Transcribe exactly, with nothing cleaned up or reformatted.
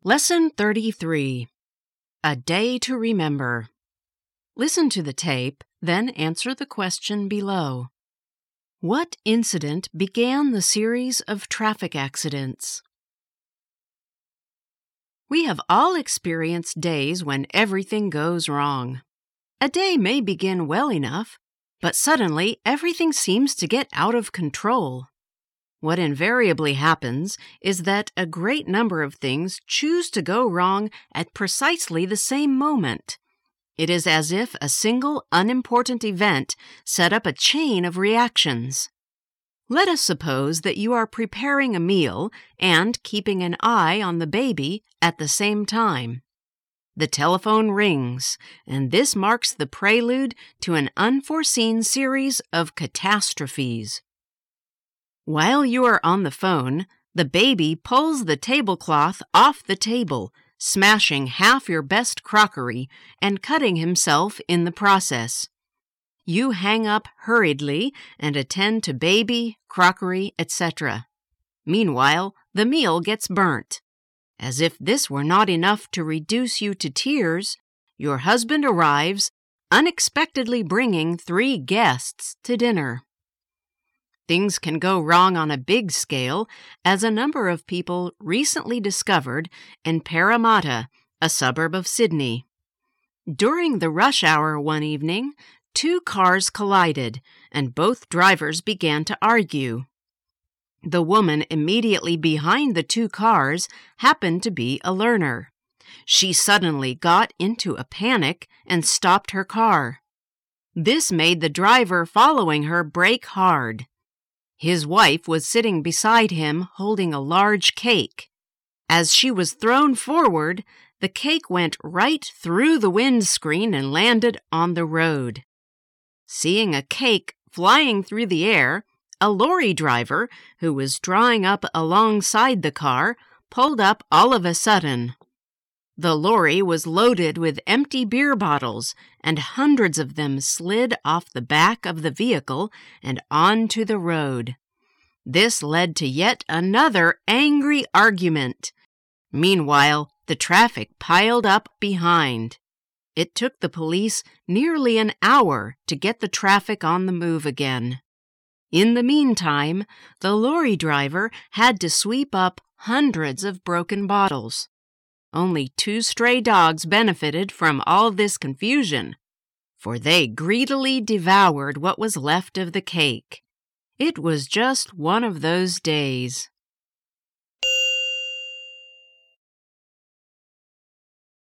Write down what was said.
Lesson thirty-three. A Day to Remember. Listen to the tape, then answer the question below. What incident began the series of traffic accidents? We have all experienced days when everything goes wrong. A day may begin well enough, but suddenly everything seems to get out of control. What invariably happens is that a great number of things choose to go wrong at precisely the same moment. It is as if a single unimportant event set up a chain of reactions. Let us suppose that you are preparing a meal and keeping an eye on the baby at the same time. The telephone rings, and this marks the prelude to an unforeseen series of catastrophes. While you are on the phone, the baby pulls the tablecloth off the table, smashing half your best crockery and cutting himself in the process. You hang up hurriedly and attend to baby, crockery, et cetera. Meanwhile, the meal gets burnt. As if this were not enough to reduce you to tears, your husband arrives, unexpectedly bringing three guests to dinner. Things can go wrong on a big scale, as a number of people recently discovered in Parramatta, a suburb of Sydney. During the rush hour one evening, two cars collided, and both drivers began to argue. The woman immediately behind the two cars happened to be a learner. She suddenly got into a panic and stopped her car. This made the driver following her brake hard. His wife was sitting beside him holding a large cake. As she was thrown forward, the cake went right through the windscreen and landed on the road. Seeing a cake flying through the air, a lorry driver, who was drawing up alongside the car, pulled up all of a sudden. The lorry was loaded with empty beer bottles, and hundreds of them slid off the back of the vehicle and onto the road. This led to yet another angry argument. Meanwhile, the traffic piled up behind. It took the police nearly an hour to get the traffic on the move again. In the meantime, the lorry driver had to sweep up hundreds of broken bottles. Only two stray dogs benefited from all this confusion, for they greedily devoured what was left of the cake. It was just one of those days.